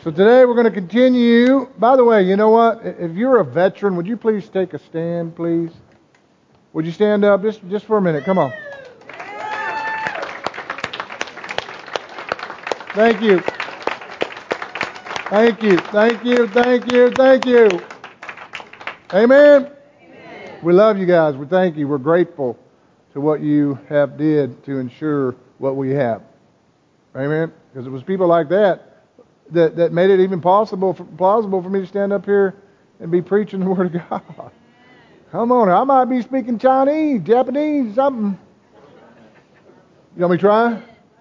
So today we're going to continue. By the way, you know what? If you're a veteran, would you please take a stand, please? Would you stand up just for a minute? Come on. Thank you. Thank you. Thank you. Thank you. Thank you. Amen. Amen. We love you guys. We thank you. We're grateful to what you have did to ensure what we have. Amen. Because it was people like that made it even plausible for me to stand up here and be preaching the Word of God. Come on, I might be speaking Chinese, Japanese, something. You want me to try?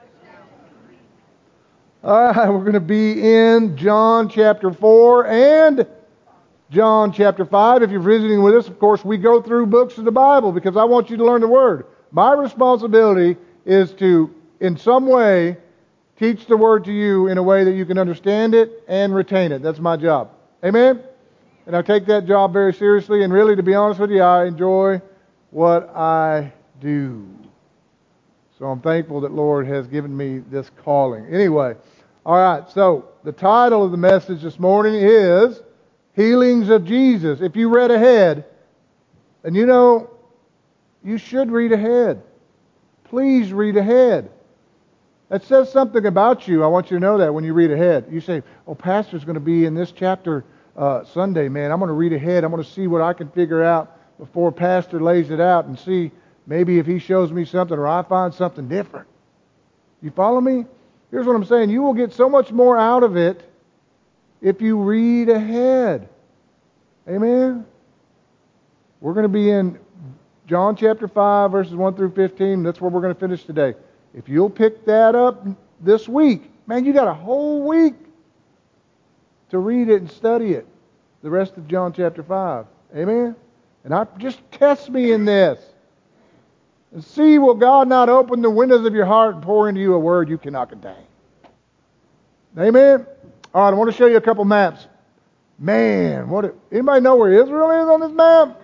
All right, we're going to be in John chapter 4 and John chapter 5. If you're visiting with us, of course, we go through books of the Bible because I want you to learn the Word. My responsibility is to, in some way, teach the Word to you in a way that you can understand it and retain it. That's my job. Amen? And I take that job very seriously, and really, to be honest with you, I enjoy what I do. So I'm thankful that Lord has given me this calling. Anyway, all right, so the title of the message this morning is Healings of Jesus. If you read ahead, and you know, you should read ahead. Please read ahead. That says something about you. I want you to know that when you read ahead. You say, oh, Pastor's going to be in this chapter Sunday, man. I'm going to read ahead. I'm going to see what I can figure out before Pastor lays it out and see maybe if he shows me something or I find something different. You follow me? Here's what I'm saying. You will get so much more out of it if you read ahead. Amen? We're going to be in John chapter 5, verses 1 through 15. That's where we're going to finish today. If you'll pick that up this week, man, you got a whole week to read it and study it. The rest of John chapter 5. Amen? And just test me in this. And see, will God not open the windows of your heart and pour into you a word you cannot contain? Amen? All right, I want to show you a couple maps. Man, anybody know where Israel is on this map?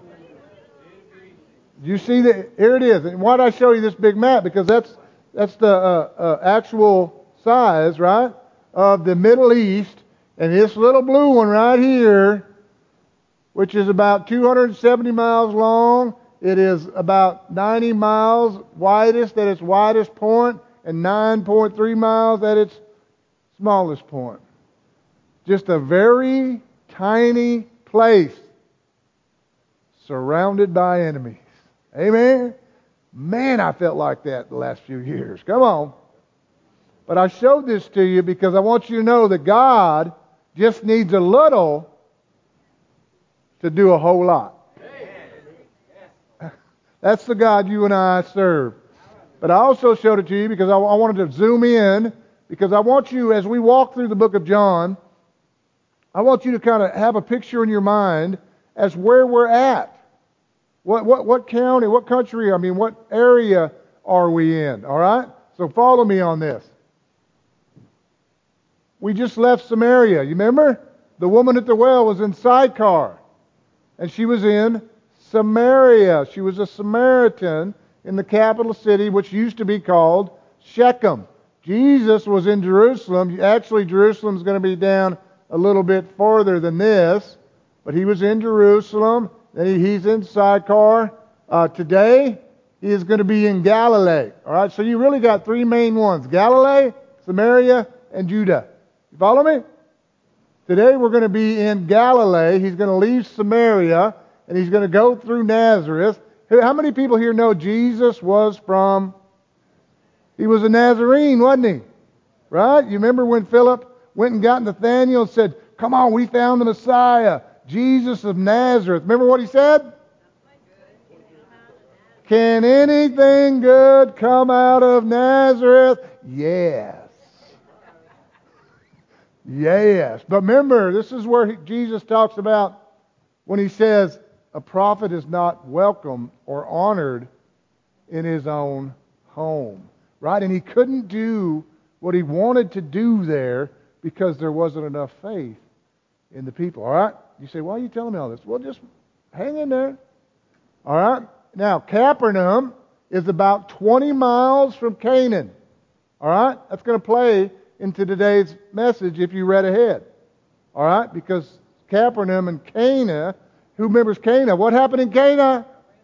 You see that? Here it is. And why did I show you this big map? Because that's the actual size, right, of the Middle East. And this little blue one right here, which is about 270 miles long. It is about 90 miles widest at its widest point and 9.3 miles at its smallest point. Just a very tiny place surrounded by enemies. Amen? Man, I felt like that the last few years. Come on. But I showed this to you because I want you to know that God just needs a little to do a whole lot. That's the God you and I serve. But I also showed it to you because I wanted to zoom in, because I want you, as we walk through the book of John, I want you to kind of have a picture in your mind as where we're at. What county, what country, what area are we in? All right? So follow me on this. We just left Samaria. You remember? The woman at the well was in Sychar. And she was in Samaria. She was a Samaritan in the capital city, which used to be called Shechem. Jesus was in Jerusalem. Actually, Jerusalem's going to be down a little bit farther than this. But he was in Jerusalem. Then he's in Sychar. Today, he is going to be in Galilee. All right, so you really got three main ones: Galilee, Samaria, and Judah. You follow me? Today we're going to be in Galilee. He's going to leave Samaria, and he's going to go through Nazareth. How many people here know Jesus was from... He was a Nazarene, wasn't he? Right? You remember when Philip went and got Nathanael and said, come on, we found the Messiah, Jesus of Nazareth. Remember what he said? Can anything good come out of Nazareth? Yes. Yes. But remember, this is where Jesus talks about when he says a prophet is not welcome or honored in his own home. Right? And he couldn't do what he wanted to do there because there wasn't enough faith in the people. All right? You say, why are you telling me all this? Well, just hang in there. All right? Now, Capernaum is about 20 miles from Canaan. All right? That's going to play into today's message if you read ahead. All right? Because Capernaum and Cana, who remembers Cana? What happened in Cana?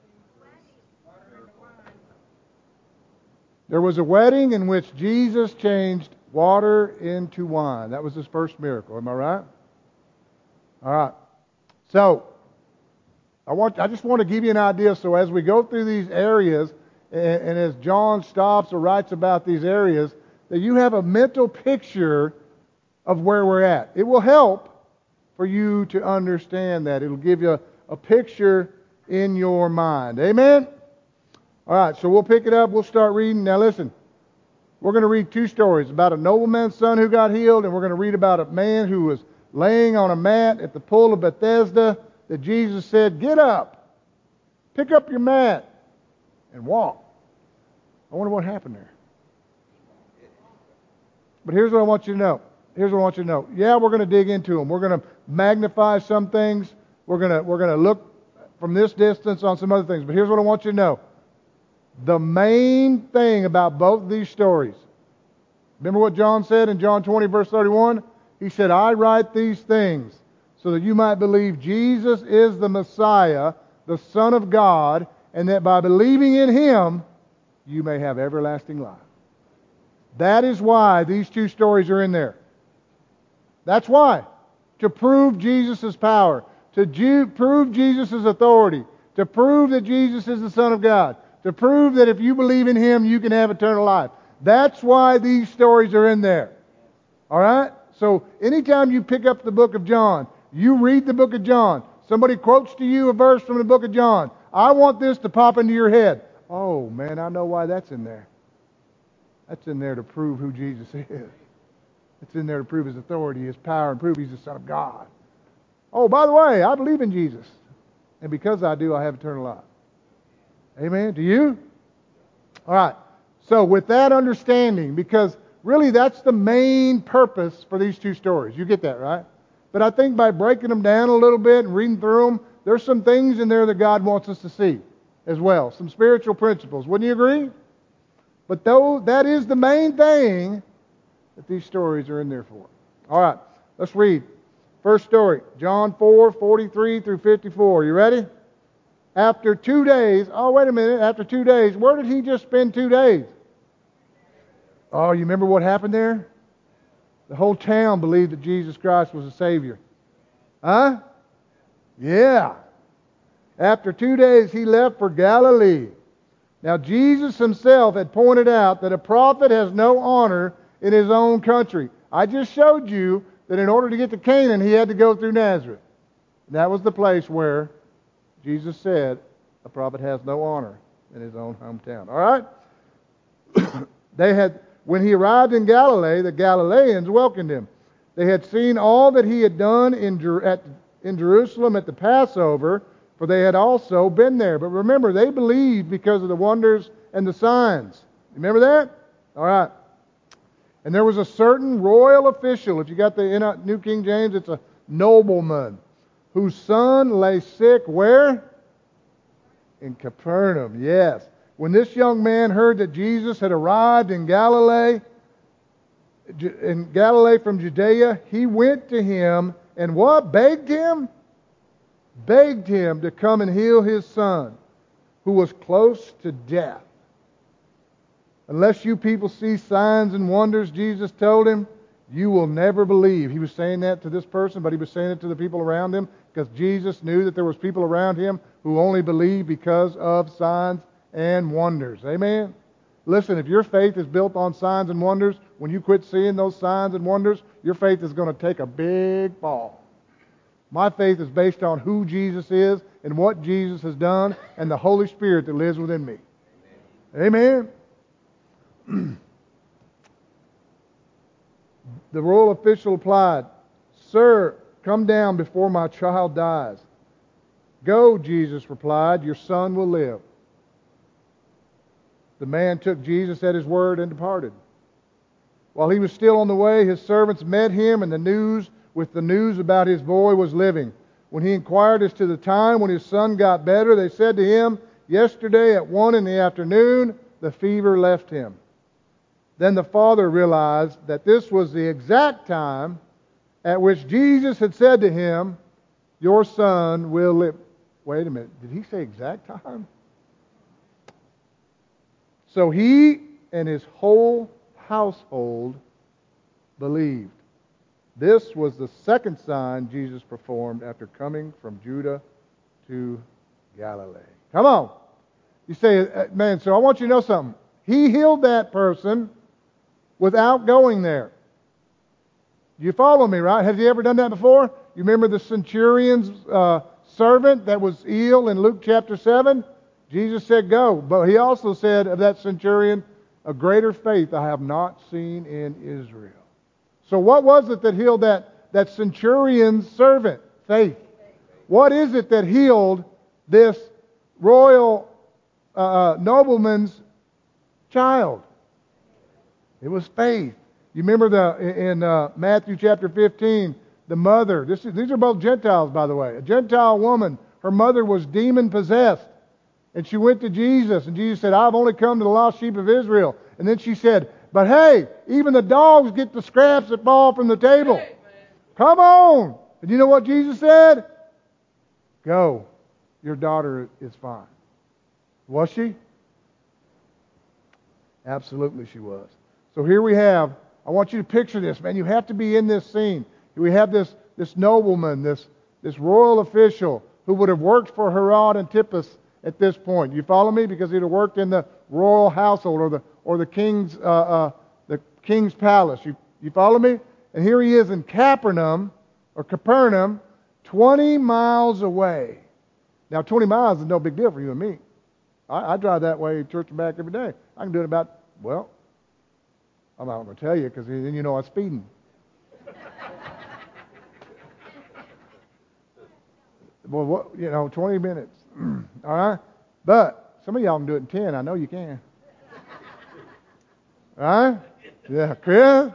There was a wedding in which Jesus changed water into wine. That was his first miracle. Am I right? All right. So, I just want to give you an idea. So as we go through these areas, and as John stops or writes about these areas, that you have a mental picture of where we're at. It will help for you to understand that. It'll give you a picture in your mind. Amen? All right, so we'll pick it up. We'll start reading. Now listen, we're going to read two stories about a nobleman's son who got healed, and we're going to read about a man who was laying on a mat at the pool of Bethesda that Jesus said, "Get up, pick up your mat, and walk." I wonder what happened there. But here's what I want you to know. Yeah, we're going to dig into them. We're going to magnify some things. We're going to look from this distance on some other things. But here's what I want you to know. The main thing about both of these stories, remember what John said in John 20, verse 31? He said, "I write these things so that you might believe Jesus is the Messiah, the Son of God, and that by believing in Him, you may have everlasting life." That is why these two stories are in there. That's why. To prove Jesus' power, to prove Jesus' authority, to prove that Jesus is the Son of God, to prove that if you believe in Him, you can have eternal life. That's why these stories are in there. All right? So anytime you pick up the book of John, you read the book of John, somebody quotes to you a verse from the book of John, I want this to pop into your head. Oh, man, I know why that's in there. That's in there to prove who Jesus is. It's in there to prove His authority, His power, and prove He's the Son of God. Oh, by the way, I believe in Jesus. And because I do, I have eternal life. Amen? Do you? All right. So with that understanding, because really that's the main purpose for these two stories. You get that, right? But I think by breaking them down a little bit and reading through them, there's some things in there that God wants us to see as well. Some spiritual principles. Wouldn't you agree? But though that is the main thing that these stories are in there for. All right. Let's read. First story, John 4, 43 through 54. You ready? After 2 days, after 2 days, where did he just spend 2 days? Oh, you remember what happened there? The whole town believed that Jesus Christ was the Savior. Huh? Yeah. After 2 days, he left for Galilee. Now, Jesus himself had pointed out that a prophet has no honor in his own country. I just showed you that in order to get to Canaan, he had to go through Nazareth. And that was the place where Jesus said a prophet has no honor in his own hometown. All right? When he arrived in Galilee, the Galileans welcomed him. They had seen all that he had done in Jerusalem at the Passover, for they had also been there. But remember, they believed because of the wonders and the signs. Remember that? All right. And there was a certain royal official. If you got the New King James, it's a nobleman, whose son lay sick where? In Capernaum, yes. When this young man heard that Jesus had arrived in Galilee from Judea, he went to him and what? Begged him? Begged him to come and heal his son, who was close to death. Unless you people see signs and wonders, Jesus told him, you will never believe. He was saying that to this person, but he was saying it to the people around him because Jesus knew that there was people around him who only believed because of signs and wonders. Amen? Listen, if your faith is built on signs and wonders, when you quit seeing those signs and wonders, your faith is going to take a big fall. My faith is based on who Jesus is and what Jesus has done and the Holy Spirit that lives within me. Amen? The royal official replied, Sir, come down before my child dies. Go, Jesus replied, your son will live. The man took Jesus at his word and departed. While he was still on the way, his servants met him and the news about his boy was living. When he inquired as to the time when his son got better, they said to him, yesterday at 1 p.m, the fever left him. Then the father realized that this was the exact time at which Jesus had said to him, "Your son will live." Wait a minute. Did he say exact time? So he and his whole household believed. This was the second sign Jesus performed after coming from Judah to Galilee. Come on. You say, man, so I want you to know something. He healed that person without going there. You follow me, right? Have you ever done that before? You remember the centurion's servant that was ill in Luke chapter 7? Jesus said, go. But he also said of that centurion, a greater faith I have not seen in Israel. So what was it that healed that centurion's servant? Faith. What is it that healed this royal nobleman's child? It was faith. You remember in Matthew chapter 15, the mother. These are both Gentiles, by the way. A Gentile woman. Her mother was demon possessed. And she went to Jesus, and Jesus said, I've only come to the lost sheep of Israel. And then she said, but hey, even the dogs get the scraps that fall from the table. Come on. And you know what Jesus said? Go. Your daughter is fine. Was she? Absolutely she was. So here we have, I want you to picture this, man. You have to be in this scene. We have this nobleman, this royal official who would have worked for Herod Antipas at this point. You follow me? Because he'd have worked in the royal household or the king's palace. You follow me? And here he is in Capernaum, 20 miles away. Now 20 miles is no big deal for you and me. I drive that way, church and back every day. I can do it about, well, I'm not going to tell you because then you know I'm speeding. Well, 20 minutes. All right? But some of y'all can do it in 10. I know you can. All right? Yeah, Chris?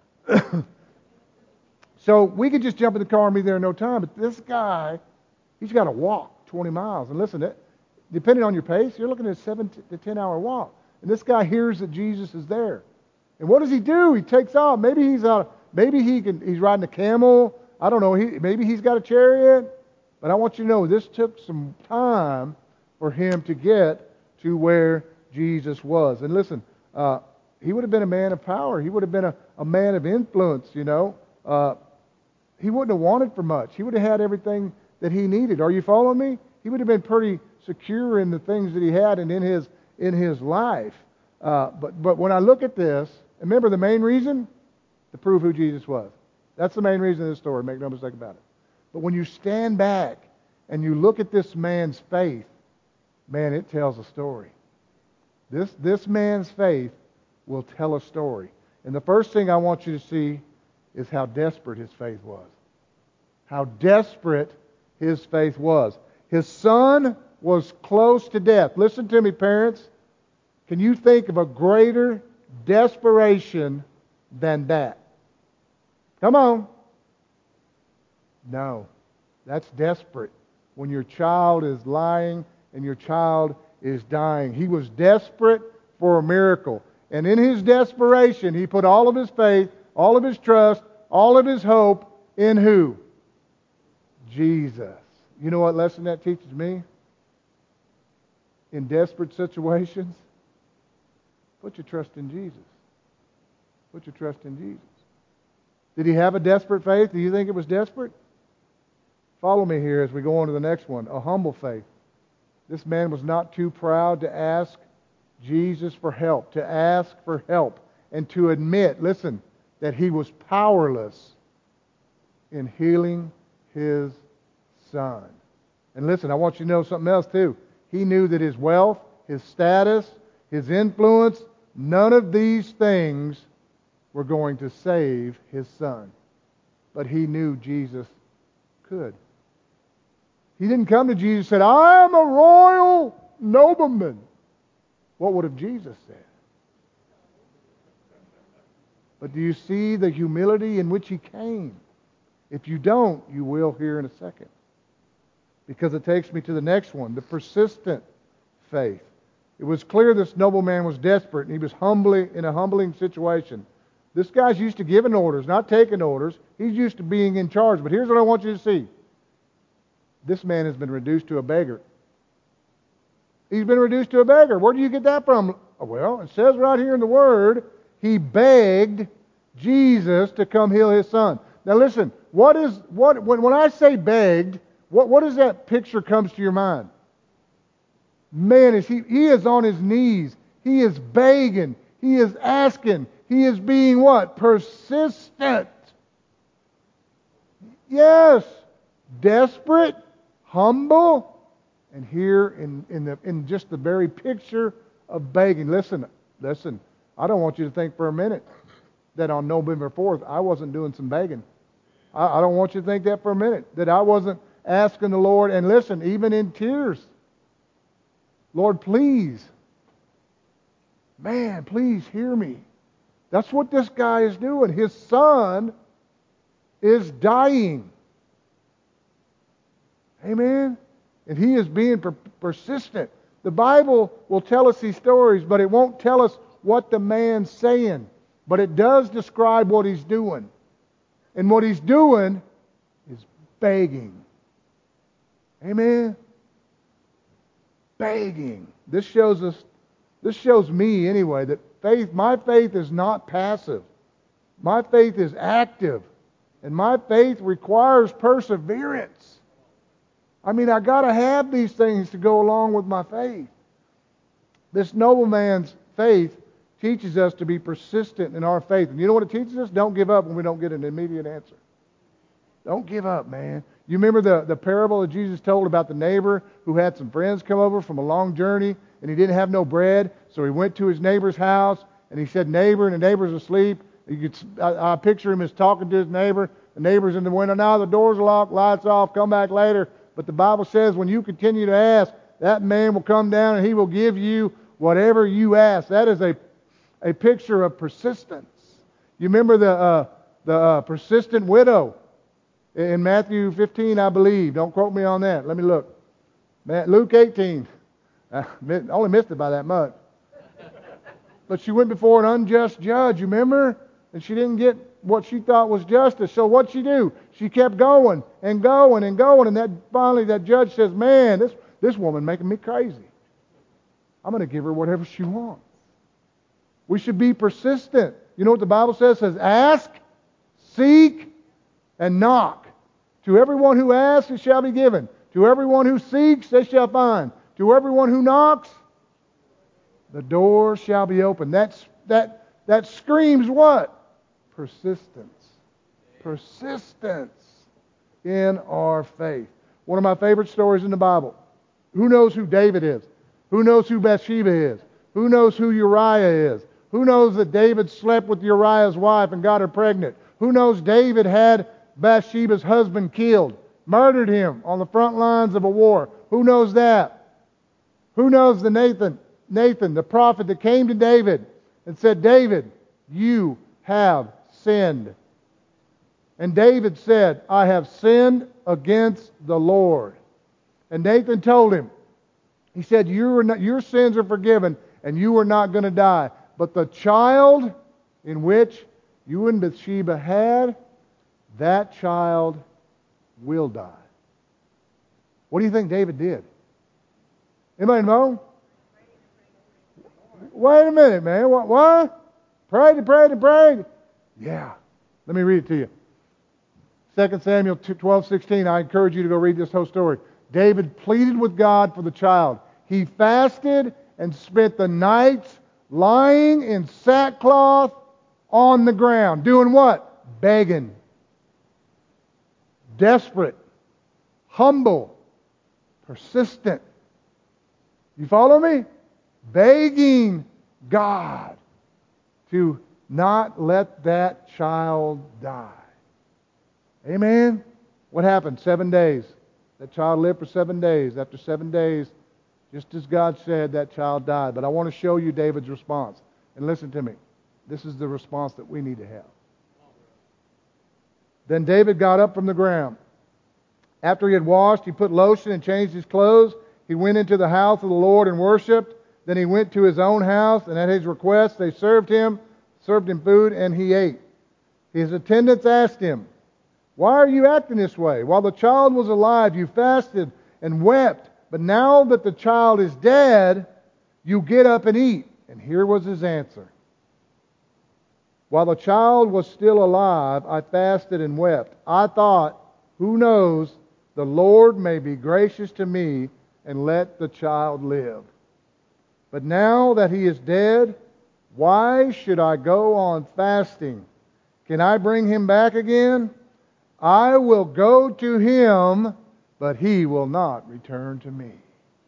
So we could just jump in the car and be there in no time. But this guy, he's got to walk 20 miles. And listen, depending on your pace, you're looking at a 7 to 10 hour walk. And this guy hears that Jesus is there. And what does he do? He takes off. Maybe he's riding a camel. I don't know. Maybe he's got a chariot. But I want you to know this took some time for him to get to where Jesus was. And listen, he would have been a man of power. He would have been a man of influence, He wouldn't have wanted for much. He would have had everything that he needed. Are you following me? He would have been pretty secure in the things that he had and in his life. But when I look at this, remember the main reason? To prove who Jesus was. That's the main reason of this story. Make no mistake about it. But when you stand back and you look at this man's faith, man, it tells a story. This man's faith will tell a story. And the first thing I want you to see is how desperate his faith was. How desperate his faith was. His son was close to death. Listen to me, parents. Can you think of a greater desperation than that? Come on. No. That's desperate. When your child is lying and your child is dying. He was desperate for a miracle. And in his desperation, he put all of his faith, all of his trust, all of his hope in who? Jesus. You know what lesson that teaches me? In desperate situations, put your trust in Jesus. Put your trust in Jesus. Did he have a desperate faith? Do you think it was desperate? Follow me here as we go on to the next one. A humble faith. This man was not too proud to ask Jesus for help, and to admit, listen, that he was powerless in healing his son. And listen, I want you to know something else too. He knew that his wealth, his status, his influence, none of these things were going to save his son. But he knew Jesus could. He didn't come to Jesus and said, I am a royal nobleman. What would have Jesus said? But do you see the humility in which he came? If you don't, you will here in a second. Because it takes me to the next one, the persistent faith. It was clear this nobleman was desperate, and he was in a humbling situation. This guy's used to giving orders, not taking orders. He's used to being in charge. But here's what I want you to see. This man has been reduced to a beggar. He's been reduced to a beggar. Where do you get that from? Well, it says right here in the Word, he begged Jesus to come heal his son. Now listen, when I say begged, what does that picture comes to your mind? Man, he is on his knees. He is begging. He is asking. He is being what? Persistent. Yes. Desperate, humble, and here in just the very picture of begging. Listen. I don't want you to think for a minute that on November 4th I wasn't doing some begging. I don't want you to think that for a minute, that I wasn't asking the Lord, and listen, even in tears, Lord, please, man, please hear me. That's what this guy is doing. His son is dying. Amen? And he is being persistent. The Bible will tell us these stories, but it won't tell us what the man's saying. But it does describe what he's doing. And what he's doing is begging. Amen? Begging. This shows me anyway, that my faith is not passive. My faith is active. And my faith requires perseverance. I mean, I got to have these things to go along with my faith. This nobleman's faith teaches us to be persistent in our faith. And you know what it teaches us? Don't give up when we don't get an immediate answer. Don't give up, man. You remember the parable that Jesus told about the neighbor who had some friends come over from a long journey, and he didn't have no bread, so he went to his neighbor's house, and he said, "Neighbor," and the neighbor's asleep. I picture him as talking to his neighbor. The neighbor's in the window. "Now the door's locked, lights off, come back later." But the Bible says when you continue to ask, that man will come down and he will give you whatever you ask. That is a picture of persistence. You remember the persistent widow in Matthew 15, I believe. Don't quote me on that. Let me look. Luke 18. I only missed it by that much. But she went before an unjust judge, you remember? And she didn't get what she thought was justice. So what'd she do? She kept going and going and going. And finally that judge says, "Man, this woman making me crazy. I'm going to give her whatever she wants." We should be persistent. You know what the Bible says? It says, "Ask, seek, and knock. To everyone who asks, it shall be given. To everyone who seeks, they shall find. To everyone who knocks, the door shall be opened." That screams what? Persistence. Persistence in our faith. One of my favorite stories in the Bible. Who knows who David is? Who knows who Bathsheba is? Who knows who Uriah is? Who knows that David slept with Uriah's wife and got her pregnant? Who knows David had Bathsheba's husband killed, murdered him on the front lines of a war? Who knows that? Who knows the Nathan, the prophet that came to David and said, "David, you have sinned." And David said, "I have sinned against the Lord." And Nathan told him, he said, "Your sins are forgiven and you are not going to die. But the child in which you and Bathsheba had, that child will die." What do you think David did? Anybody know? Wait a minute, man. What? Prayed. Yeah. Let me read it to you. 2 Samuel 12:16. I encourage you to go read this whole story. David pleaded with God for the child. He fasted and spent the nights lying in sackcloth on the ground. Doing what? Begging. Desperate. Humble. Persistent. You follow me? Begging God to not let that child die. Amen? What happened? 7 days. That child lived for 7 days. After 7 days, just as God said, that child died. But I want to show you David's response. And listen to me. This is the response that we need to have. Then David got up from the ground. After he had washed, he put lotion and changed his clothes. He went into the house of the Lord and worshipped. Then he went to his own house, and at his request they served him food, and he ate. His attendants asked him, "Why are you acting this way? While the child was alive, you fasted and wept. But now that the child is dead, you get up and eat." And here was his answer. "While the child was still alive, I fasted and wept. I thought, who knows, the Lord may be gracious to me and let the child live. But now that he is dead, why should I go on fasting? Can I bring him back again? I will go to him, but he will not return to me."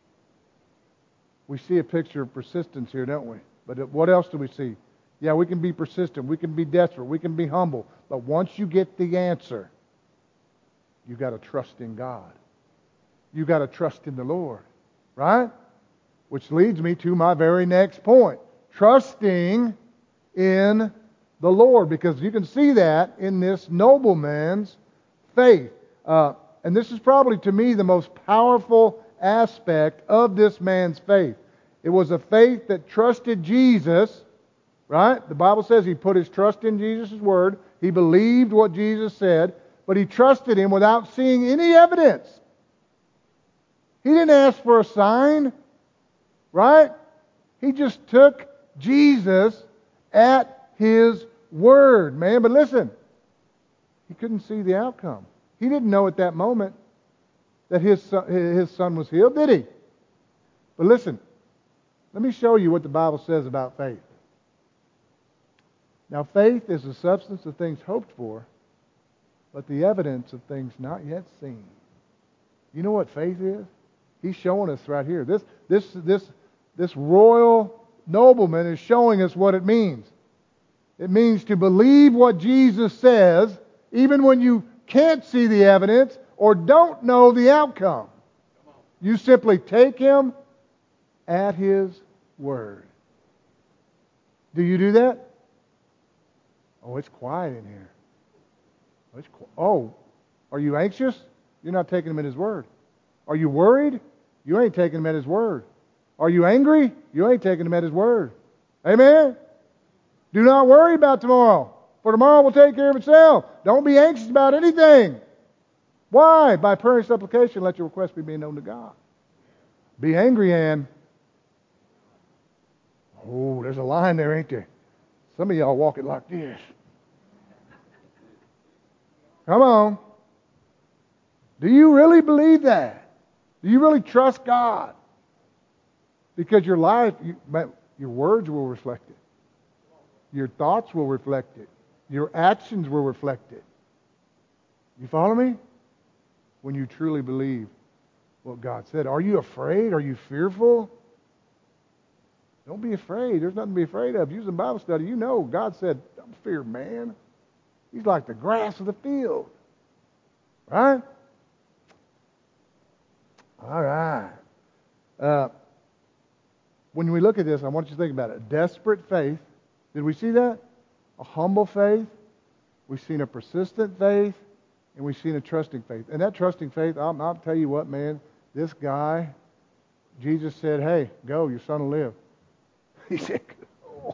We see a picture of persistence here, don't we? But what else do we see? Yeah, we can be persistent, we can be desperate, we can be humble. But once you get the answer, you got to trust in God. You got to trust in the Lord, right? Which leads me to my very next point. Trusting in the Lord. Because you can see that in this nobleman's faith. And this is probably, to me, the most powerful aspect of this man's faith. It was a faith that trusted Jesus, right? The Bible says he put his trust in Jesus' word. He believed what Jesus said, but he trusted him without seeing any evidence. He didn't ask for a sign, right? He just took Jesus at his word, man. But listen, he couldn't see the outcome. He didn't know at that moment that his son was healed, did he? But listen, let me show you what the Bible says about faith. Now, faith is the substance of things hoped for, but the evidence of things not yet seen. You know what faith is? He's showing us right here. This royal nobleman is showing us what it means. It means to believe what Jesus says, even when you can't see the evidence or don't know the outcome. You simply take him at his word. Do you do that? Oh, it's quiet in here. Are you anxious? You're not taking him at his word. Are you worried? You ain't taking him at his word. Are you angry? You ain't taking him at his word. Amen? Do not worry about tomorrow, for tomorrow will take care of itself. Don't be anxious about anything. Why? By prayer and supplication, let your request be made known to God. Be angry, and there's a line there, ain't there? Some of y'all walk it like this. Come on. Do you really believe that? Do you really trust God? Because your life, your words will reflect it. Your thoughts will reflect it. Your actions will reflect it. You follow me? When you truly believe what God said. Are you afraid? Are you fearful? Don't be afraid. There's nothing to be afraid of. Using Bible study, you know God said, "Don't fear man. He's like the grass of the field." Right? All right. When we look at this, I want you to think about it. A desperate faith. Did we see that? A humble faith. We've seen a persistent faith. And we've seen a trusting faith. And that trusting faith, I'll tell you what, man. This guy, Jesus said, "Hey, go. Your son will live." He said, "Go."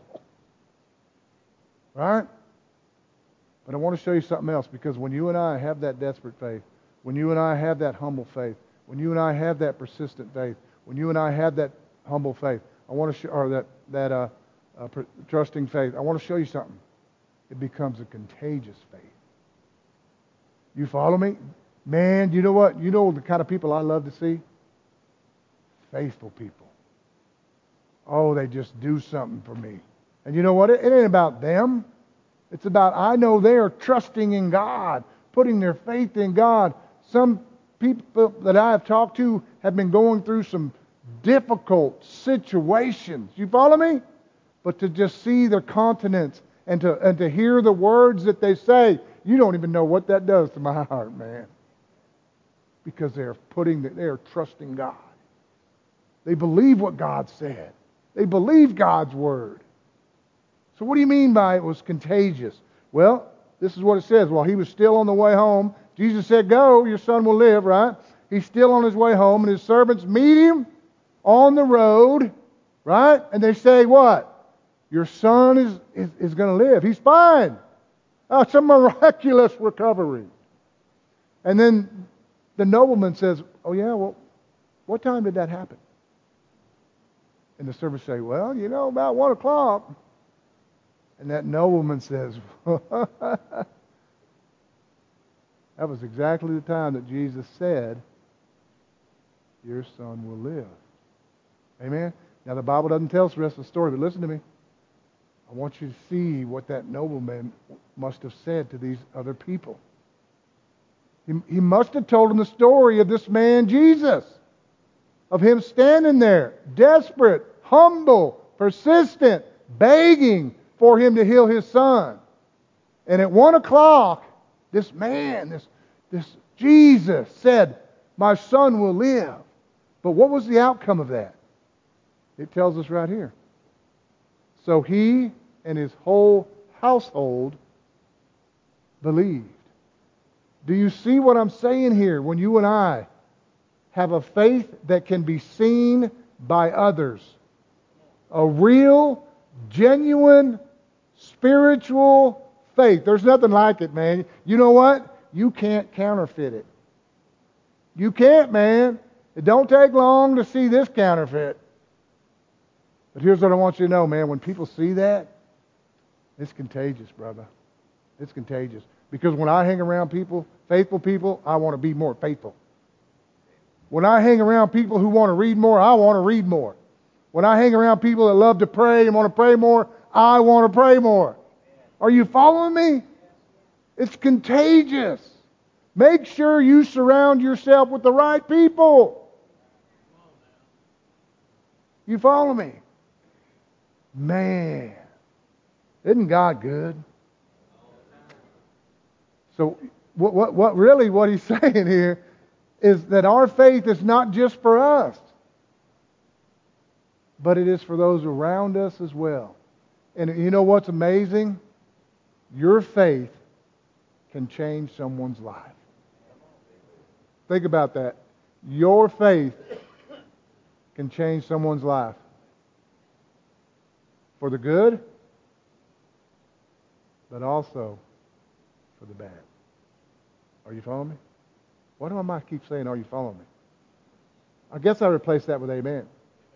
Right? But I want to show you something else. Because when you and I have that desperate faith, when you and I have that humble faith, when you and I have that persistent faith, when you and I have that humble faith, I want to show, or that trusting faith, I want to show you something. It becomes a contagious faith. You follow me? Man, you know what? You know the kind of people I love to see? Faithful people. Oh, they just do something for me. And you know what? It ain't about them. It's about, I know they are trusting in God, putting their faith in God. Some people that I have talked to have been going through some difficult situations. You follow me? But to just see their countenance and to hear the words that they say, you don't even know what that does to my heart, man. Because they are trusting God. They believe what God said. They believe God's word. So what do you mean by it was contagious? Well, this is what it says. While he was still on the way home, Jesus said, "Go, your son will live," right? He's still on his way home, and his servants meet him on the road, Right? And they say what? Your son is going to live. He's fine. Oh, it's a miraculous recovery. And then the nobleman says, oh yeah, well, what time did that happen? And the servants say, well, about 1 o'clock. And that nobleman says, that was exactly the time that Jesus said, your son will live. Amen? Now, the Bible doesn't tell us the rest of the story, but listen to me. I want you to see what that nobleman must have said to these other people. He must have told them the story of this man, Jesus, of him standing there, desperate, humble, persistent, begging for him to heal his son. And at 1 o'clock, this man, this Jesus said, my son will live. But what was the outcome of that? It tells us right here. So he and his whole household believed. Do you see what I'm saying here? When you and I have a faith that can be seen by others, a real, genuine, spiritual faith. There's nothing like it, man. You know what? You can't counterfeit it. You can't, man. It don't take long to see this counterfeit. But here's what I want you to know, man. When people see that, it's contagious, brother. It's contagious. Because when I hang around people, faithful people, I want to be more faithful. When I hang around people who want to read more, I want to read more. When I hang around people that love to pray and want to pray more, I want to pray more. Are you following me? It's contagious. Make sure you surround yourself with the right people. You follow me? Man, isn't God good? So what he's saying here is that our faith is not just for us, but it is for those around us as well. And you know what's amazing? Your faith can change someone's life. Think about that. Your faith can change someone's life. For the good, but also for the bad. Are you following me? Why do I keep saying, are you following me? I guess I replaced that with amen.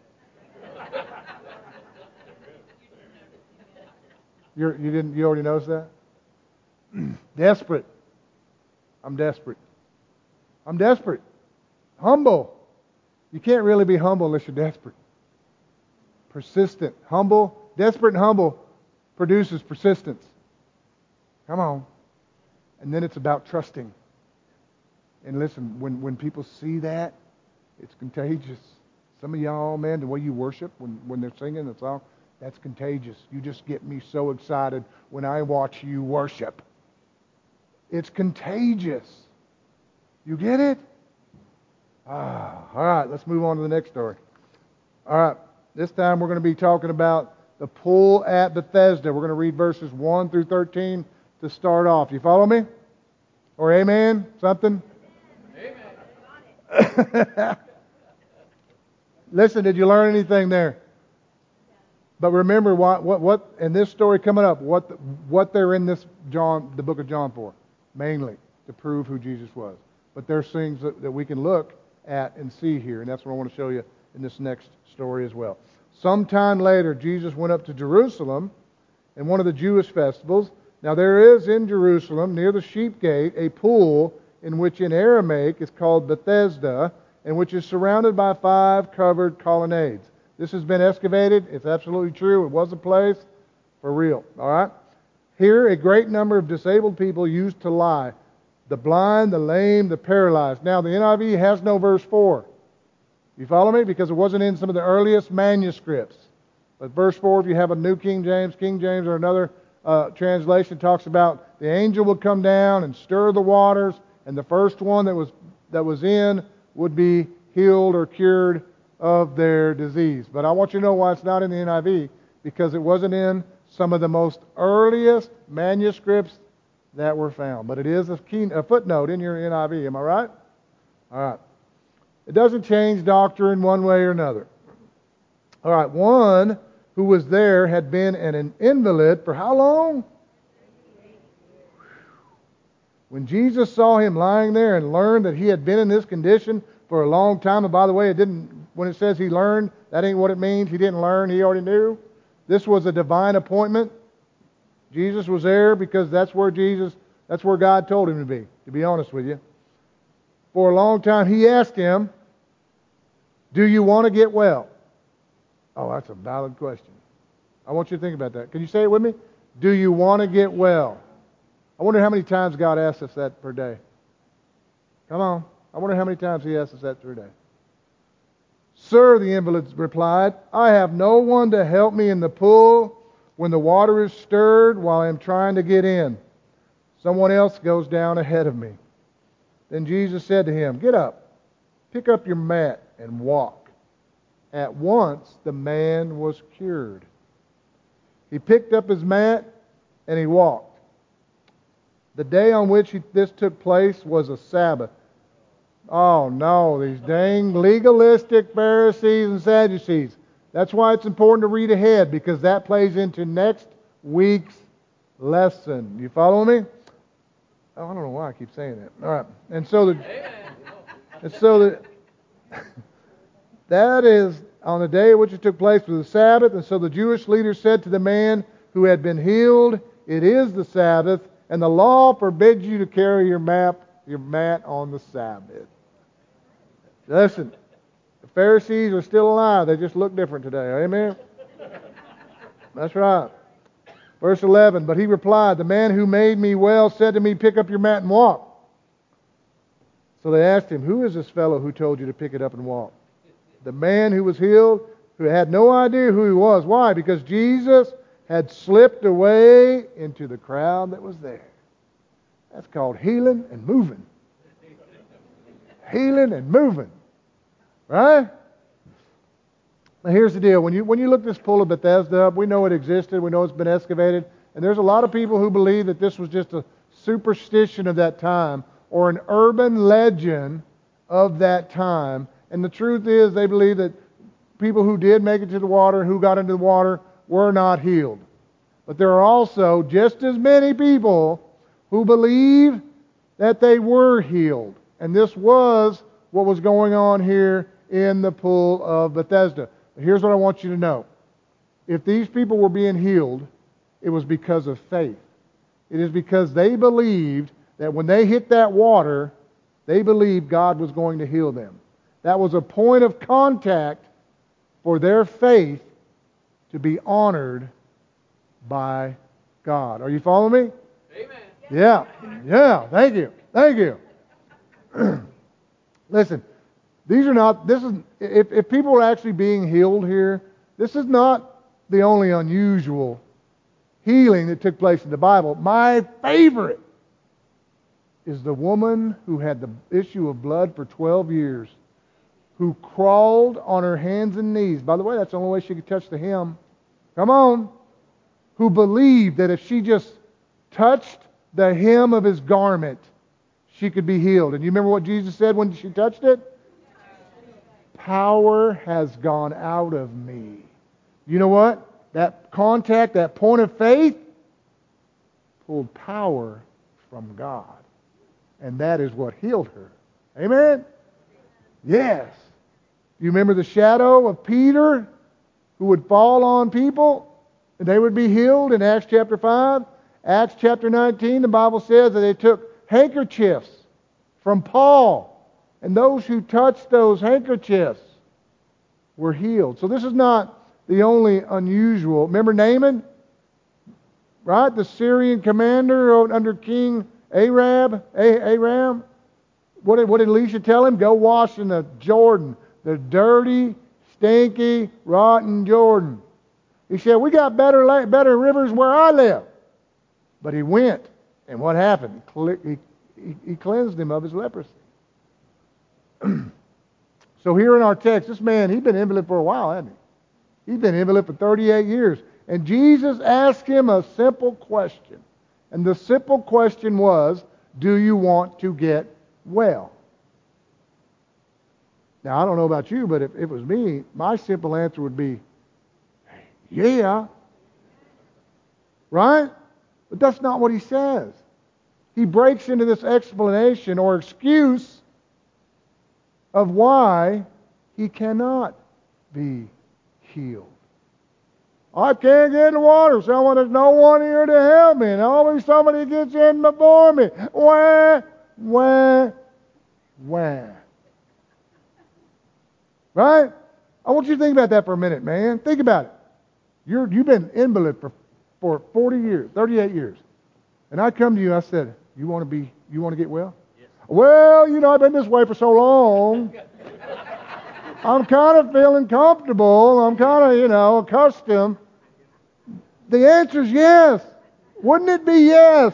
You already noticed that? Desperate. I'm desperate. I'm desperate. Humble. You can't really be humble unless you're desperate. Persistent. Humble. Desperate and humble produces persistence. Come on. And then it's about trusting. And listen, when people see that, it's contagious. Some of y'all, man, the way you worship when they're singing the song, that's contagious. You just get me so excited when I watch you worship. It's contagious. You get it? All right, let's move on to the next story. All right, this time we're going to be talking about the pool at Bethesda. We're going to read verses 1 through 13 to start off. You follow me? Or amen? Something? Amen. Listen, did you learn anything there? But remember what in this story coming up, what they're in this the book of John for, mainly to prove who Jesus was. But there's things that we can look at and see here, and that's what I want to show you in this next story as well. Sometime later, Jesus went up to Jerusalem in one of the Jewish festivals. Now there is in Jerusalem, near the sheep gate, a pool in which in Aramaic is called Bethesda, and which is surrounded by 5 covered colonnades. This has been excavated. It's absolutely true. It was a place for real. All right? Here, a great number of disabled people used to lie. The blind, the lame, the paralyzed. Now, the NIV has no verse 4. You follow me? Because it wasn't in some of the earliest manuscripts. But verse 4, if you have a New King James, or another translation, talks about the angel would come down and stir the waters, and the first one that was in would be healed or cured of their disease. But I want you to know why it's not in the NIV, because it wasn't in some of the most earliest manuscripts that were found. But it is a footnote in your NIV. Am I right? All right. It doesn't change doctrine one way or another. All right, one who was there had been an invalid for how long? When Jesus saw him lying there and learned that he had been in this condition for a long time, and by the way, when it says he learned, that ain't what it means. He didn't learn, he already knew. This was a divine appointment. Jesus was there because that's where God told him to be honest with you. For a long time, he asked him, do you want to get well? Oh, that's a valid question. I want you to think about that. Can you say it with me? Do you want to get well? I wonder how many times God asks us that per day. Come on. I wonder how many times he asks us that per day. Sir, the invalid replied, I have no one to help me in the pool when the water is stirred while I am trying to get in. Someone else goes down ahead of me. Then Jesus said to him, get up, pick up your mat, and walk. At once the man was cured. He picked up his mat and he walked. The day on which this took place was a Sabbath. Oh no, these dang legalistic Pharisees and Sadducees. That's why it's important to read ahead, because that plays into next week's lesson. You follow me? Oh, I don't know why I keep saying that. All right. And so that is on the day which it took place was the Sabbath. And so the Jewish leaders said to the man who had been healed, it is the Sabbath, and the law forbids you to carry your mat on the Sabbath. Listen, the Pharisees are still alive. They just look different today. Amen? That's right. Verse 11, but he replied, the man who made me well said to me, pick up your mat and walk. So they asked him, who is this fellow who told you to pick it up and walk? The man who was healed, who had no idea who he was. Why? Because Jesus had slipped away into the crowd that was there. That's called healing and moving. Healing and moving. Right? Now here's the deal. When you look this pool of Bethesda up, we know it existed. We know it's been excavated. And there's a lot of people who believe that this was just a superstition of that time or an urban legend of that time. And the truth is they believe that people who did make it to the water, who got into the water, were not healed. But there are also just as many people who believe that they were healed. And this was what was going on here in the pool of Bethesda. But here's what I want you to know. If these people were being healed, it was because of faith. It is because they believed that when they hit that water, they believed God was going to heal them. That was a point of contact for their faith to be honored by God. Are you following me? Amen. Yeah. Thank you. Listen, if people are actually being healed here, this is not the only unusual healing that took place in the Bible. My favorite is the woman who had the issue of blood for 12 years, who crawled on her hands and knees. By the way, that's the only way she could touch the hem. Come on. Who believed that if she just touched the hem of his garment, she could be healed. And you remember what Jesus said when she touched it? Power has gone out of me. You know what? That contact, that point of faith, pulled power from God. And that is what healed her. Amen? Yes. You remember the shadow of Peter who would fall on people and they would be healed in Acts chapter 5? Acts chapter 19, the Bible says that they took handkerchiefs from Paul, and those who touched those handkerchiefs were healed. So this is not the only unusual. Remember Naaman? Right? The Syrian commander under King Aram. What did Elisha tell him? Go wash in the Jordan. The dirty, stinky, rotten Jordan. He said, we got better rivers where I live. But he went. And what happened? He cleansed him of his leprosy. So here in our text, this man, he'd been invalid for a while, hadn't he? He'd been invalid for 38 years. And Jesus asked him a simple question. And the simple question was, do you want to get well? Now, I don't know about you, but if it was me, my simple answer would be Yeah. Right? But that's not what he says. He breaks into this explanation or excuse of why he cannot be healed. I can't get in the water. There's no one here to help me. And always somebody gets in before me. Wah. Right? I want you to think about that for a minute, man. Think about it. You've been invalid for 40 years, 38 years. And I come to you, I said, you want to get well? Yes. Well, I've been this way for so long. I'm kind of feeling comfortable. I'm kind of, accustomed. The answer is yes. Wouldn't it be yes?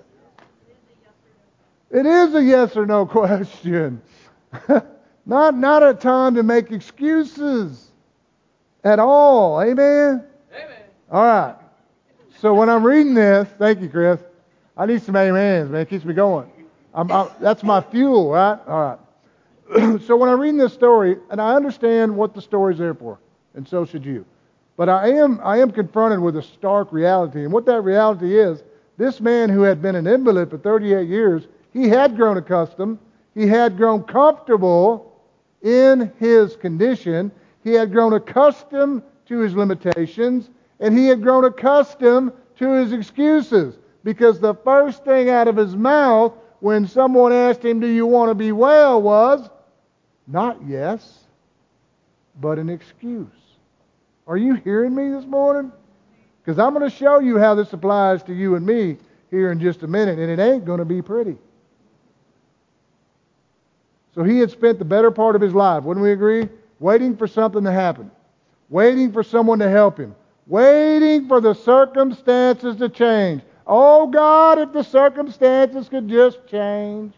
It is a yes or no question. Not a time to make excuses at all. Amen? Amen. All right. So when I'm reading this, thank you, Chris. I need some amens, man. It keeps me going. That's my fuel, right? All right. So when I'm reading this story, and I understand what the story's there for, and so should you. But I am confronted with a stark reality. And what that reality is, this man who had been an invalid for 38 years, he had grown accustomed. He had grown comfortable in his condition. He had grown accustomed to his limitations. And he had grown accustomed to his excuses. Because the first thing out of his mouth when someone asked him, do you want to be well, was not yes, but an excuse. Are you hearing me this morning? Because I'm going to show you how this applies to you and me here in just a minute, and it ain't going to be pretty. So he had spent the better part of his life, wouldn't we agree? Waiting for something to happen. Waiting for someone to help him. Waiting for the circumstances to change. Oh God, if the circumstances could just change.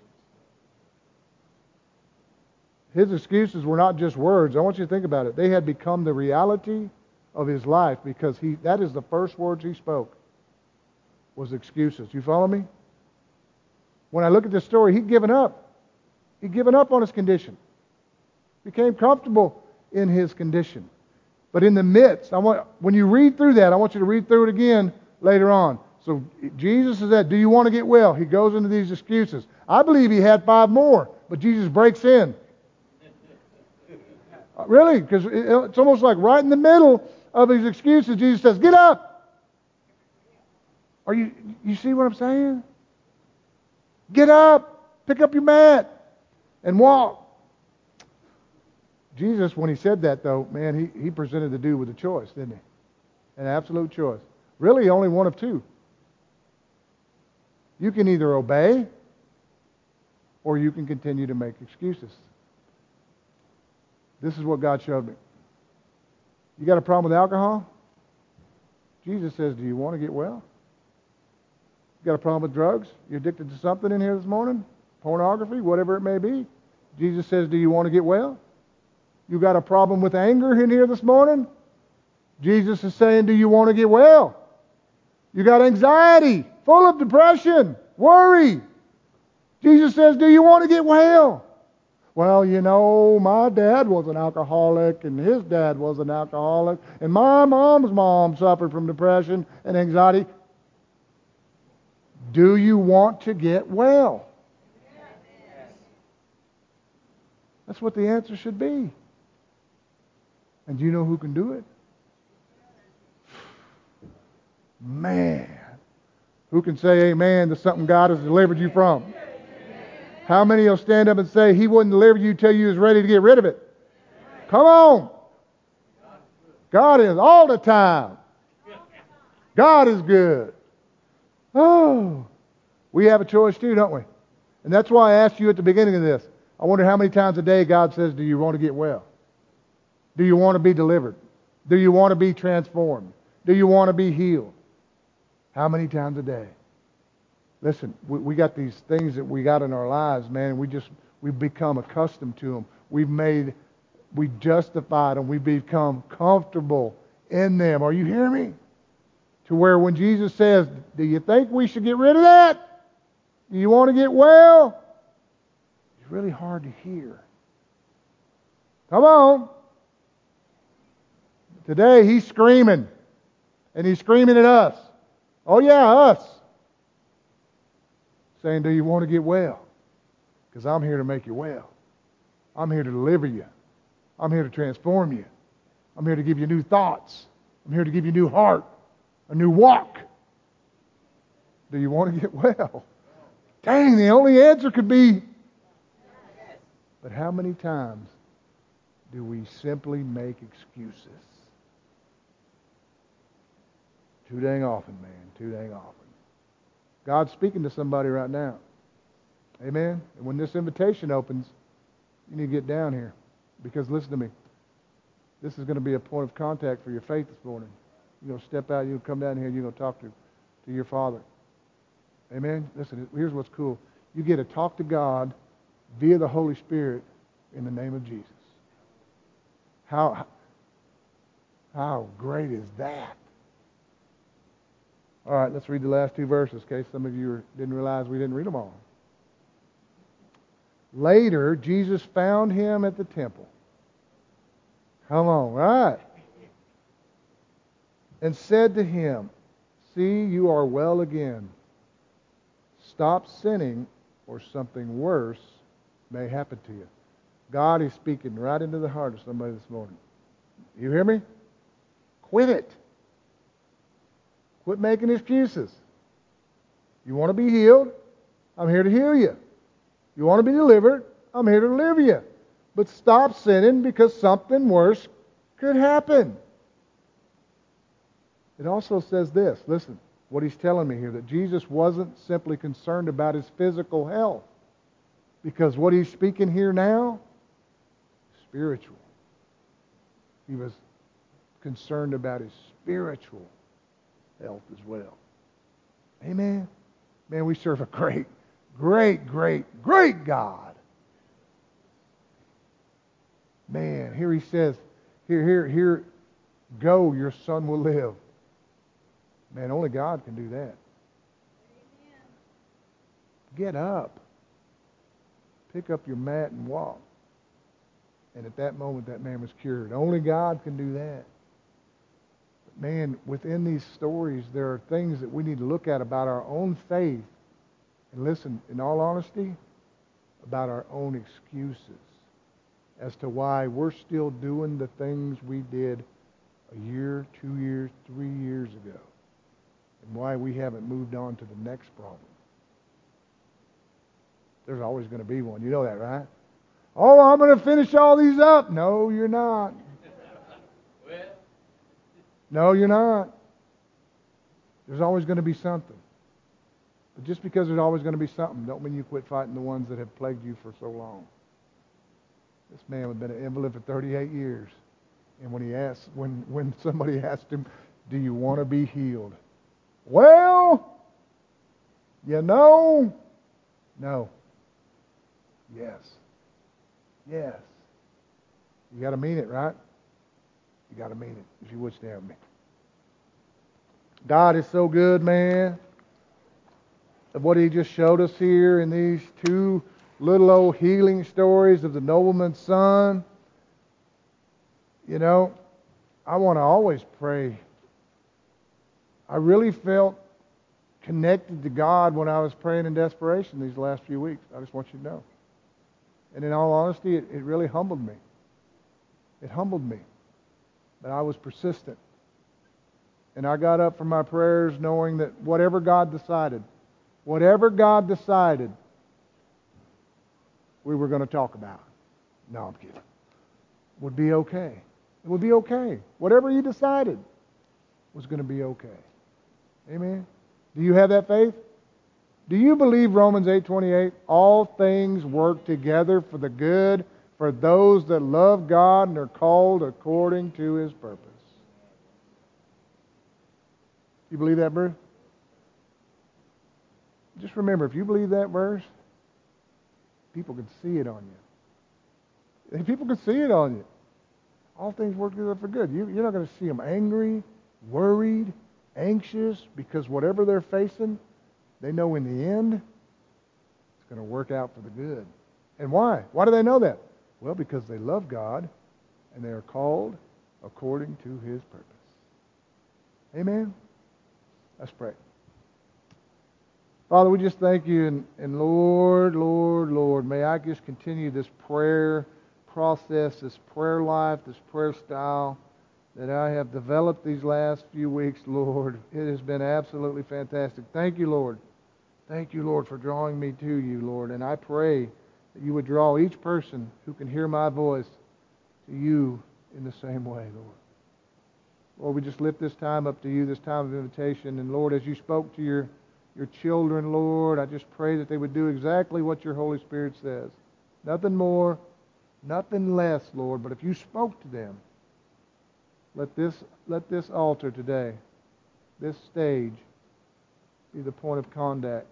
His excuses were not just words. I want you to think about it. They had become the reality of his life because that is the first words he spoke was excuses. You follow me? When I look at this story, he'd given up. He'd given up on his condition. Became comfortable in his condition. But in the midst, when you read through that, I want you to read through it again later on. So Jesus is at, do you want to get well? He goes into these excuses. I believe he had 5 more, but Jesus breaks in. Really, because it's almost like right in the middle of his excuses, Jesus says, get up. You see what I'm saying? Get up, pick up your mat, and walk. Jesus, when he said that, though, man, he presented the dude with a choice, didn't he? An absolute choice. Really, only one of two. You can either obey, or you can continue to make excuses. This is what God showed me. You got a problem with alcohol? Jesus says, do you want to get well? You got a problem with drugs? You're addicted to something in here this morning? Pornography, whatever it may be? Jesus says, do you want to get well? You got a problem with anger in here this morning? Jesus is saying, do you want to get well? You got anxiety, full of depression, worry. Jesus says, do you want to get well? Well, my dad was an alcoholic, and his dad was an alcoholic, and my mom's mom suffered from depression and anxiety. Do you want to get well? That's what the answer should be. And do you know who can do it? Man. Who can say amen to something God has delivered you from? How many will stand up and say he wouldn't deliver you till you was ready to get rid of it? Come on. God is all the time. God is good. Oh. We have a choice too, don't we? And that's why I asked you at the beginning of this. I wonder how many times a day God says, do you want to get well? Do you want to be delivered? Do you want to be transformed? Do you want to be healed? How many times a day? Listen, we got these things that we got in our lives, man. We've become accustomed to them. We justified them. We've become comfortable in them. Are you hearing me? To where when Jesus says, do you think we should get rid of that? Do you want to get well? It's really hard to hear. Come on. Today he's screaming. And he's screaming at us. Oh yeah, us. Saying, do you want to get well? Because I'm here to make you well. I'm here to deliver you. I'm here to transform you. I'm here to give you new thoughts. I'm here to give you a new heart, a new walk. Do you want to get well? Dang, the only answer could be. But how many times do we simply make excuses? Too dang often, man. Too dang often. God's speaking to somebody right now. Amen? And when this invitation opens, you need to get down here. Because listen to me. This is going to be a point of contact for your faith this morning. You're going to step out, you're going to come down here, and you're going to talk to your Father. Amen? Listen, here's what's cool. You get to talk to God via the Holy Spirit in the name of Jesus. How great is that? All right, let's read the last two verses, in case some of you didn't realize we didn't read them all. Later, Jesus found him at the temple. Come on, right? And said to him, see, you are well again. Stop sinning, or something worse may happen to you. God is speaking right into the heart of somebody this morning. You hear me? Quit it. Quit making excuses. You want to be healed? I'm here to heal you. You want to be delivered? I'm here to deliver you. But stop sinning because something worse could happen. It also says this. Listen, what he's telling me here, that Jesus wasn't simply concerned about his physical health. Because what he's speaking here now, spiritual. He was concerned about his spiritual health as well. Amen. Man, we serve a great, great, great, great God. Man, here he says, here, go, your son will live. Man, only God can do that. Amen. Get up. Pick up your mat and walk. And at that moment, that man was cured. Only God can do that. But man, within these stories, there are things that we need to look at about our own faith. And listen, in all honesty, about our own excuses as to why we're still doing the things we did a year, 2 years, 3 years ago. And why we haven't moved on to the next problem. There's always going to be one. You know that, right? Oh, I'm going to finish all these up. No, you're not. No, you're not. There's always going to be something. But just because there's always going to be something, don't mean you quit fighting the ones that have plagued you for so long. This man had been an invalid for 38 years. And when somebody asked him, do you want to be healed? Well, no. Yes. Yes. You got to mean it, right? You got to mean it. If you would stand with me. God is so good, man. Of what he just showed us here in these two little old healing stories of the nobleman's son. You know, I want to always pray. I really felt connected to God when I was praying in desperation these last few weeks. I just want you to know. And in all honesty, it really humbled me. It humbled me. But I was persistent. And I got up from my prayers knowing that whatever God decided, we were going to talk about. No, I'm kidding. Would be okay. It would be okay. Whatever he decided was going to be okay. Amen? Do you have that faith? Do you believe Romans 8:28? All things work together for the good for those that love God and are called according to his purpose. You believe that, Bruce? Just remember, if you believe that verse, people can see it on you. And people can see it on you. All things work together for good. You're not going to see them angry, worried, anxious, because whatever they're facing, they know in the end, it's going to work out for the good. And why? Why do they know that? Well, because they love God, and they are called according to his purpose. Amen? Let's pray. Father, we just thank you, and Lord, Lord, Lord, may I just continue this prayer process, this prayer life, this prayer style that I have developed these last few weeks, Lord. It has been absolutely fantastic. Thank you, Lord. Thank you, Lord, for drawing me to you, Lord. And I pray that you would draw each person who can hear my voice to you in the same way, Lord. Lord, we just lift this time up to you, this time of invitation. And Lord, as you spoke to your children, Lord, I just pray that they would do exactly what your Holy Spirit says. Nothing more, nothing less, Lord. But if you spoke to them, let this altar today, this stage, be the point of contact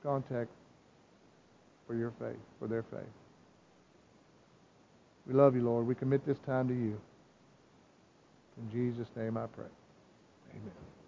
for your faith, for their faith. We love you, Lord. We commit this time to you. In Jesus' name I pray. Amen.